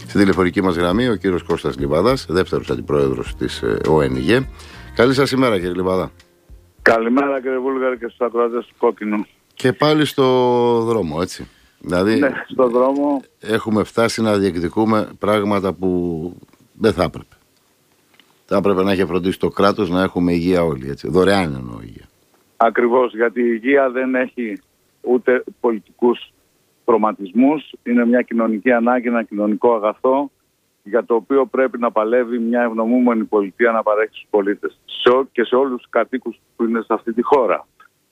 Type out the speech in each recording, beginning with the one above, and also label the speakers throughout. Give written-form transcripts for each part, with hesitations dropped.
Speaker 1: Στην τηλεφωνική μας γραμμή ο κύριος Κώστας Λιβαδάς, δεύτερος αντιπρόεδρος της ΟΕΝΓΕ. Καλή σας ημέρα, κύριε Λιβαδά.
Speaker 2: Καλημέρα, κύριε Βούλγαρη, και στους ακροατές του Κόκκινου.
Speaker 1: Και πάλι στο δρόμο, έτσι. Δηλαδή,
Speaker 2: ναι, στο δρόμο.
Speaker 1: Έχουμε φτάσει να διεκδικούμε πράγματα που δεν θα έπρεπε. Θα έπρεπε να έχει φροντίσει το κράτος να έχουμε υγεία όλοι, έτσι. Δωρεάν εννοώ υγεία.
Speaker 2: Ακριβώς, γιατί η υγεία δεν έχει ούτε πολιτικούς προγραμματισμούς. Είναι μια κοινωνική ανάγκη, ένα κοινωνικό αγαθό, για το οποίο πρέπει να παλεύει μια ευνομούμενη πολιτεία να παρέχει στους πολίτες και σε όλους τους κατοίκους που είναι σε αυτή τη χώρα.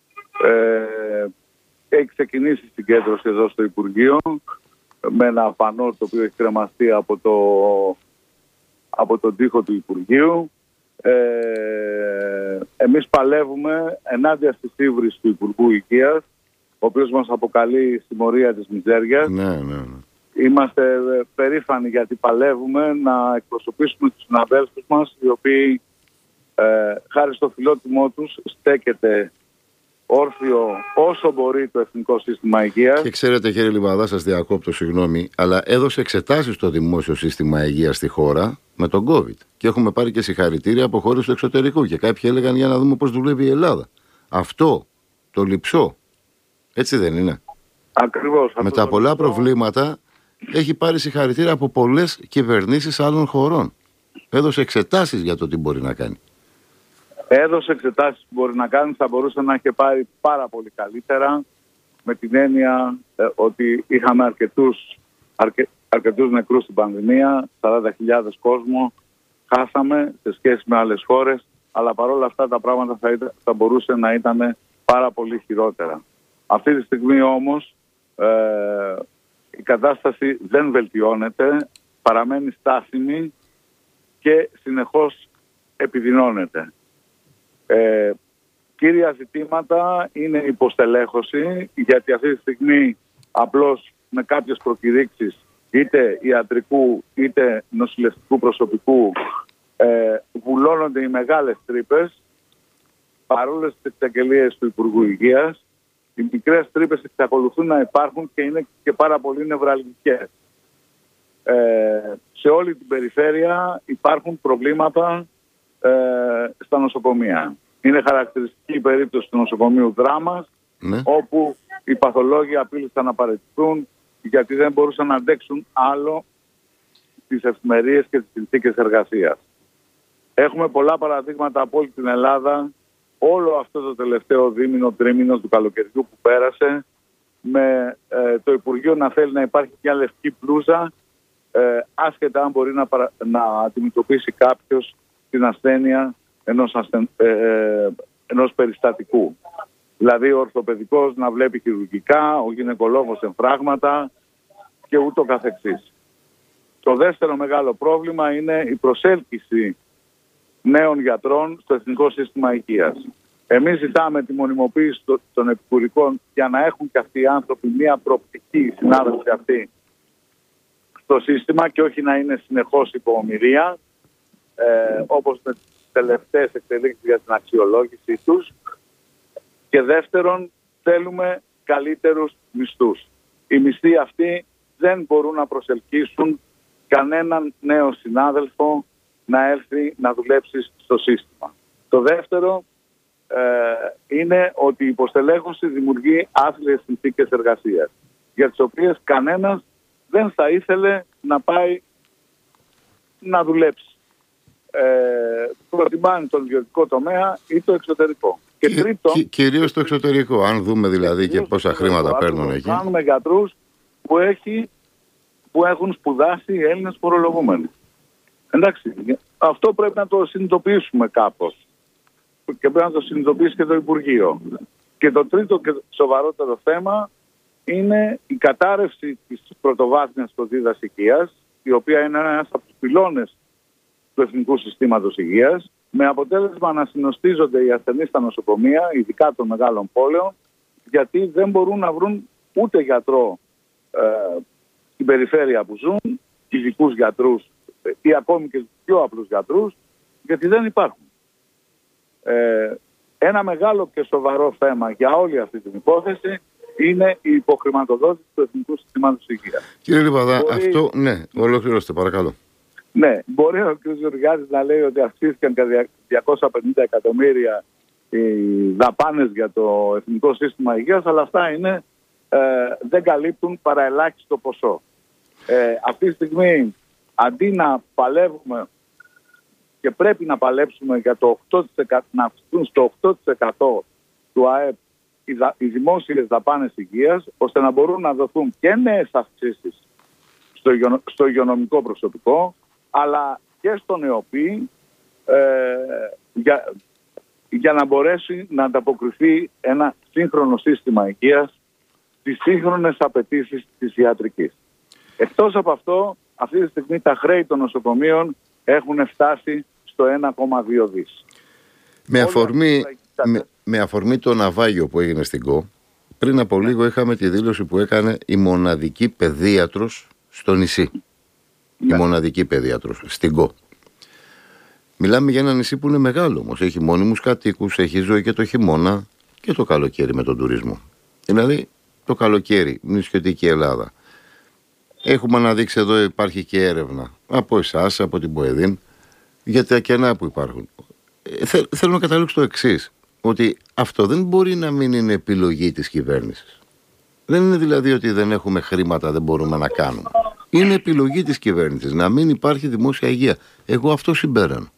Speaker 2: Έχει ξεκινήσει η συγκέντρωση εδώ στο Υπουργείο με ένα πανό το οποίο έχει κρεμαστεί από τον τοίχο του Υπουργείου. Εμείς παλεύουμε ενάντια στις ύβρις του Υπουργού Υγείας, ο οποίος μας αποκαλεί συμμορία της μιζέριας.
Speaker 1: Ναι.
Speaker 2: Είμαστε περήφανοι γιατί παλεύουμε να εκπροσωπήσουμε τους συναδέλφους μας, οι οποίοι χάρη στο φιλότιμό τους στέκεται όρθιο όσο μπορεί το Εθνικό Σύστημα Υγείας.
Speaker 1: Και ξέρετε, κύριε Λιβαδά, σας διακόπτω, συγγνώμη, αλλά έδωσε εξετάσεις στο Δημόσιο Σύστημα Υγείας στη χώρα με τον COVID. Και έχουμε πάρει και συγχαρητήρια από χώρες του εξωτερικού. Και κάποιοι έλεγαν για να δούμε πώς δουλεύει η Ελλάδα. Αυτό το λειψό, έτσι δεν είναι?
Speaker 2: Ακριβώς.
Speaker 1: Με τα πολλά προβλήματα έχει πάρει συγχαρητήρια από πολλές κυβερνήσεις άλλων χωρών. Έδωσε εξετάσεις για το τι μπορεί να κάνει.
Speaker 2: Έδωσε εξετάσεις που μπορεί να κάνει, θα μπορούσε να έχει πάρει πάρα πολύ καλύτερα, με την έννοια ότι είχαμε αρκετούς νεκρούς στην πανδημία, 40.000 κόσμο χάσαμε σε σχέση με άλλες χώρες, αλλά παρόλα αυτά τα πράγματα θα μπορούσε να ήταν πάρα πολύ χειρότερα. Αυτή τη στιγμή όμως η κατάσταση δεν βελτιώνεται, παραμένει στάσιμη και συνεχώς επιδεινώνεται. Κύρια ζητήματα είναι η υποστελέχωση, γιατί αυτή τη στιγμή απλώς με κάποιες προκηρύξεις είτε ιατρικού είτε νοσηλευτικού προσωπικού βουλώνονται οι μεγάλες τρύπες, παρόλες τις εξαγγελίες του Υπουργού Υγείας. Οι μικρές τρύπες εξακολουθούν να υπάρχουν και είναι και πάρα πολύ νευραλγικές. Σε όλη την περιφέρεια υπάρχουν προβλήματα στα νοσοκομεία. Είναι χαρακτηριστική η περίπτωση του νοσοκομείου Δράμας, όπου οι παθολόγοι απείλησαν να παραιτηθούν γιατί δεν μπορούσαν να αντέξουν άλλο τις εφημερίες και τις συνθήκες εργασίας. Έχουμε πολλά παραδείγματα από όλη την Ελλάδα, όλο αυτό το τελευταίο δίμηνο, τρίμηνο του καλοκαιριού που πέρασε, με το Υπουργείο να θέλει να υπάρχει μια λευκή μπλούζα, άσχετα αν μπορεί να αντιμετωπίσει κάποιος την ασθένεια ενός περιστατικού. Δηλαδή ο ορθοπαιδικός να βλέπει χειρουργικά, ο γυναικολόγος εμφράγματα και ούτω καθεξής. Το δεύτερο μεγάλο πρόβλημα είναι η προσέλκυση νέων γιατρών στο Εθνικό Σύστημα Υγείας. Εμείς ζητάμε τη μονιμοποίηση των επικουρικών για να έχουν και αυτοί οι άνθρωποι μια προοπτική, οι συνάδελφοι αυτοί, στο σύστημα και όχι να είναι συνεχώς υπομοιρία, όπως με τις τελευταίες εξελίξεις για την αξιολόγηση τους. Και δεύτερον, θέλουμε καλύτερους μισθούς. Οι μισθοί αυτοί δεν μπορούν να προσελκύσουν κανέναν νέο συνάδελφο να έρθει να δουλέψει στο σύστημα. Το δεύτερο είναι ότι η υποστελέχωση δημιουργεί άθλιες συνθήκες εργασίας, για τις οποίες κανένας δεν θα ήθελε να πάει να δουλέψει. Προτιμάνε τον ιδιωτικό τομέα ή το εξωτερικό. Και τρίτον,
Speaker 1: κυρίως το εξωτερικό, αν δούμε δηλαδή και πόσα χρήματα παίρνουν εκεί.
Speaker 2: Κάνουμε γιατρούς που έχουν σπουδάσει οι Έλληνες φορολογούμενοι. Εντάξει, αυτό πρέπει να το συνειδητοποιήσουμε κάπως. Και πρέπει να το συνειδητοποιήσει και το Υπουργείο. Και το τρίτο και σοβαρότερο θέμα είναι η κατάρρευση της πρωτοβάθμιας φροντίδας υγείας, η οποία είναι ένας από τους πυλώνες του Εθνικού Συστήματος Υγείας, με αποτέλεσμα να συνοστίζονται οι ασθενείς στα νοσοκομεία, ειδικά των μεγάλων πόλεων, γιατί δεν μπορούν να βρουν ούτε γιατρό στην περιφέρεια που ζουν, ειδικούς γιατρούς ή ακόμη και πιο απλούς γιατρούς, γιατί δεν υπάρχουν. Ένα μεγάλο και σοβαρό θέμα για όλη αυτή την υπόθεση είναι η υποχρηματοδότηση του Εθνικού Συστήματος Υγείας.
Speaker 1: Κύριε Λιβαδά, αυτό, ναι, ολοκληρώστε παρακαλώ.
Speaker 2: Ναι, μπορεί ο κ. Γεωργιάδης να λέει ότι αυξήθηκαν κατά 250 εκατομμύρια οι δαπάνες για το Εθνικό Σύστημα Υγείας, αλλά αυτά είναι, δεν καλύπτουν παρά ελάχιστο ποσό. Αυτή τη στιγμή, αντί να παλεύουμε και πρέπει να παλέψουμε για το 8%, να αυξηθούν στο 8% του ΑΕΠ οι δημόσιες δαπάνες υγείας, ώστε να μπορούν να δοθούν και νέες αυξήσεις στο υγειονομικό προσωπικό, αλλά και στον ΕΟΠΗ, για να μπορέσει να ανταποκριθεί ένα σύγχρονο σύστημα υγείας στις σύγχρονες απαιτήσεις της ιατρικής. Εκτός από αυτό, αυτή τη στιγμή τα χρέη των νοσοκομείων έχουν φτάσει στο 1,2 δις.
Speaker 1: Με αφορμή το ναυάγιο που έγινε στην ΚΟ, πριν από λίγο είχαμε τη δήλωση που έκανε η μοναδική παιδίατρος στο νησί. Η μοναδική παιδίατρος στην ΚΟ. Μιλάμε για ένα νησί που είναι μεγάλο όμως. Έχει μόνιμους κατοίκους, έχει ζωή και το χειμώνα και το καλοκαίρι με τον τουρισμό. Δηλαδή το καλοκαίρι, νησιωτική Ελλάδα. Έχουμε αναδείξει εδώ, υπάρχει και έρευνα από εσάς, από την ΠΟΕΔΗΝ, για τα κενά που υπάρχουν. Θέλω να καταλήξω το εξής, ότι αυτό δεν μπορεί να μην είναι επιλογή της κυβέρνησης. Δεν είναι δηλαδή ότι δεν έχουμε χρήματα, δεν μπορούμε να κάνουμε. Είναι επιλογή της κυβέρνησης να μην υπάρχει δημόσια υγεία. Εγώ αυτό συμπέρανω.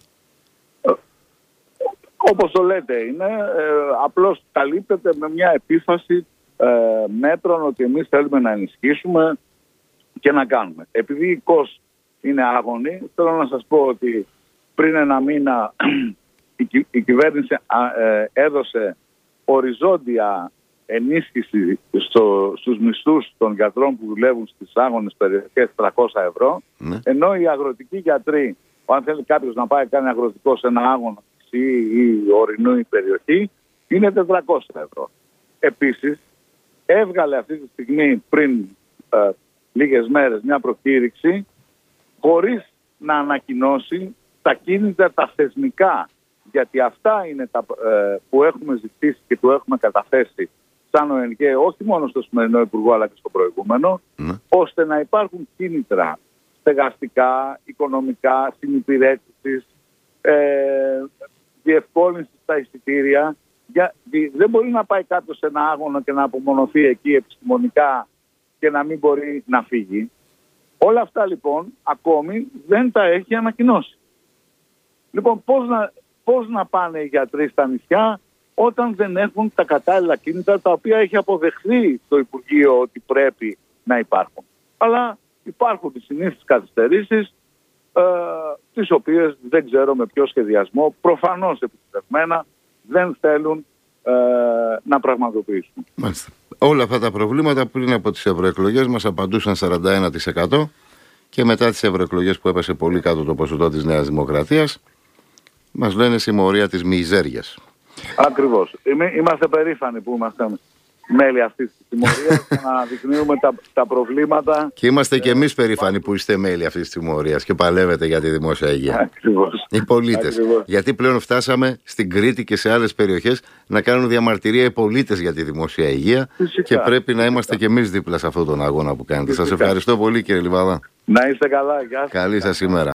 Speaker 2: Όπως το λέτε είναι, απλώς καλύπτεται με μια επίφαση μέτρων ότι εμείς θέλουμε να ενισχύσουμε και να κάνουμε. Επειδή η ΚΟΣ είναι άγωνη, θέλω να σας πω ότι πριν ένα μήνα η κυβέρνηση έδωσε οριζόντια ενίσχυση στους μισθούς των γιατρών που δουλεύουν στις άγωνες περιοχές 300 ευρώ, ενώ οι αγροτικοί γιατροί, αν θέλει κάποιος να πάει κάνει αγροτικό σε ένα άγωνο ή ορεινή περιοχή, είναι 400 ευρώ. Επίσης, έβγαλε αυτή τη στιγμή πριν λίγες μέρες μια προκήρυξη χωρίς να ανακοινώσει τα κίνητρα τα θεσμικά, γιατί αυτά είναι τα που έχουμε ζητήσει και που έχουμε καταθέσει σαν ΟΕΝΓΕ, όχι μόνο στο σημερινό Υπουργό αλλά και στο προηγούμενο, ώστε να υπάρχουν κίνητρα στεγαστικά, οικονομικά, συνυπηρέτησης, διευκόλυνση στα εισιτήρια. Δεν μπορεί να πάει κάποιος σε ένα άγωνο και να απομονωθεί εκεί επιστημονικά και να μην μπορεί να φύγει. Όλα αυτά λοιπόν ακόμη δεν τα έχει ανακοινώσει. Λοιπόν, πώς να πάνε οι γιατροί στα νησιά όταν δεν έχουν τα κατάλληλα κίνητρα τα οποία έχει αποδεχθεί το Υπουργείο ότι πρέπει να υπάρχουν. Αλλά υπάρχουν οι συνήθεις καθυστερήσεις, τις οποίες δεν ξέρω με ποιο σχεδιασμό, προφανώς επιτυχημένα, δεν θέλουν να πραγματοποιήσουν.
Speaker 1: Μάλιστα. Όλα αυτά τα προβλήματα πριν από τις ευρωεκλογές μας απαντούσαν 41% και μετά τις ευρωεκλογές που έπεσε πολύ κάτω το ποσοστό της Νέας Δημοκρατίας μας λένε συμμορία της μιζέριας.
Speaker 2: Ακριβώς. Είμαστε περήφανοι που είμαστε μέλη αυτής της συμμορίας και να αναδεικνύουμε τα προβλήματα.
Speaker 1: Και είμαστε και εμείς περήφανοι που είστε μέλη αυτής της συμμορίας και παλεύετε για τη δημόσια υγεία.
Speaker 2: Ακριβώς.
Speaker 1: Οι πολίτες. Γιατί πλέον φτάσαμε στην Κρήτη και σε άλλες περιοχές να κάνουν διαμαρτυρία οι πολίτες για τη δημόσια υγεία. Φυσικά. Και πρέπει να είμαστε και εμείς δίπλα σε αυτόν τον αγώνα που κάνετε. Σας ευχαριστώ πολύ, κύριε Λιβαδά.
Speaker 2: Να είστε καλά. Γεια σας.
Speaker 1: Καλή σας ημέρα.